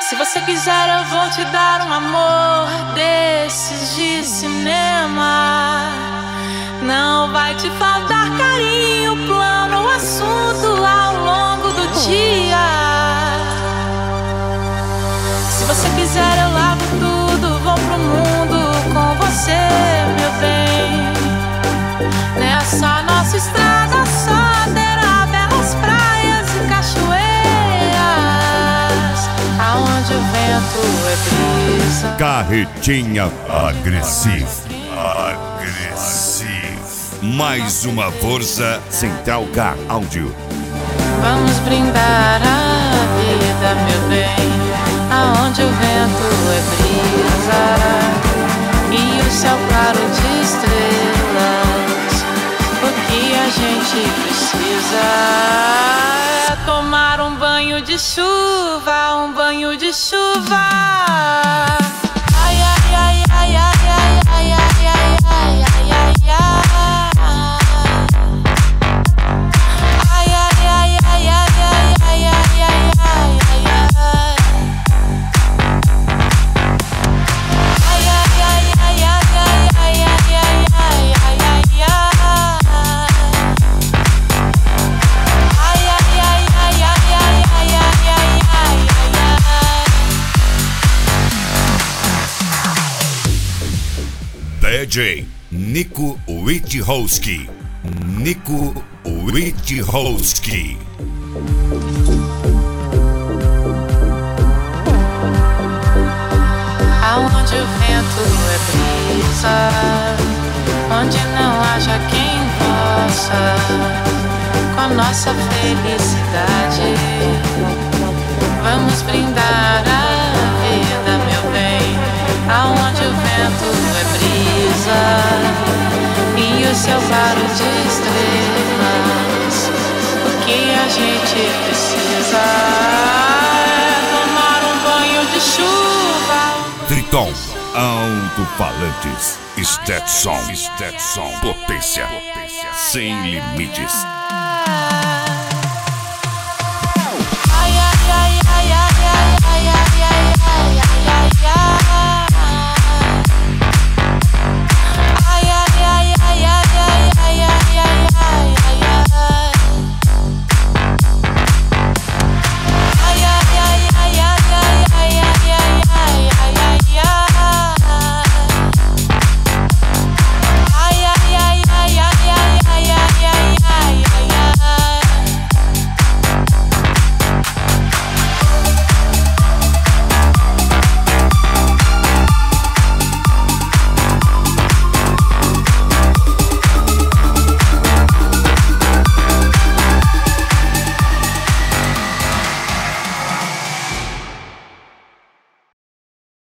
Se você quiser eu vou te dar um amor desses de cinema. Não vai te faltar carinho, plano ou assunto ao longo do dia. Se você quiser eu largo tudo, vou pro mundo com você, meu bem. Nessa nossa estrada só terá belas praias e cachoeiras, aonde o vento é brisa. Carretinha agressivo. Mais uma força. Central K Áudio. Vamos brindar a vida, meu bem, aonde o vento é brisa e o céu claro de estrelas. O que a gente precisa é tomar um banho de chuva, um banho de chuva. Ai, ai, ai, ai, ai, ai, ai, ai, ai, ai, ai, ai, ai. DJ Nico Witchowski. Nico Witchowski. Aonde o vento é brisa, onde não haja quem possa com a nossa felicidade. Vamos brindar a vida, meu bem, aonde o vento é brisa e o céu claro de estrelas. O que a gente precisa é tomar um banho de chuva. Triton Alto-Falantes. Stetson. Potência sem limites.